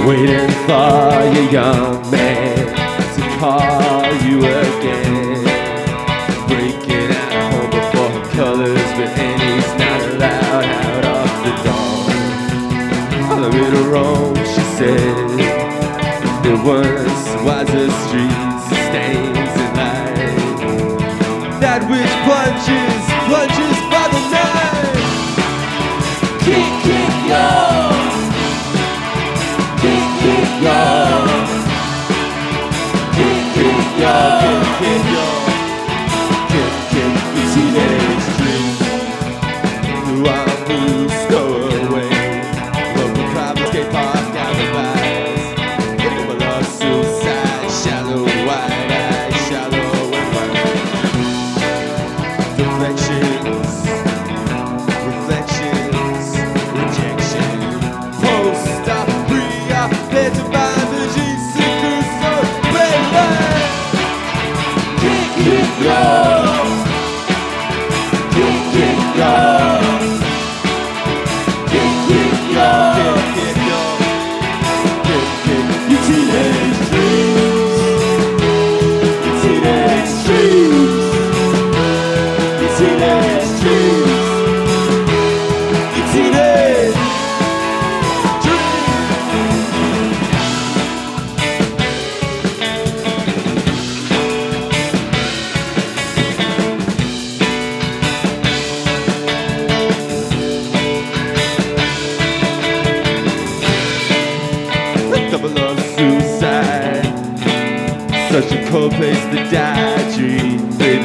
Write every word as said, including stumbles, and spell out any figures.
waiting for your young man to call you again. Breaking out home before colors, but and he's not allowed out of the dawn. On the middle road, she said, there once was a street, stains and light, that which plunges, plunges by the night. Kick, kick, yo! Kick, kick, yo! Kick, kick, yo! Kick, kick, yo! Kick, kick, your teenage dreams. Who are blue, stowaway. Local club, skate park, down the rise. Looking for love, suicide, shallow, wide-eyed, shallow and wide. Deflections, reflections, rejection. Post-op, pre-op, led to find the Jesus Crusoe, baby. Kick, kick, yo. Kick, kick, yo. Kick, kick, yo. Kick, kick, yo. Kick, kick, your teenage dreams. Your teenage dreams. Your teenage dreams. Your teenage dreams. Double of suicide, such a cold place to die. Dream, baby,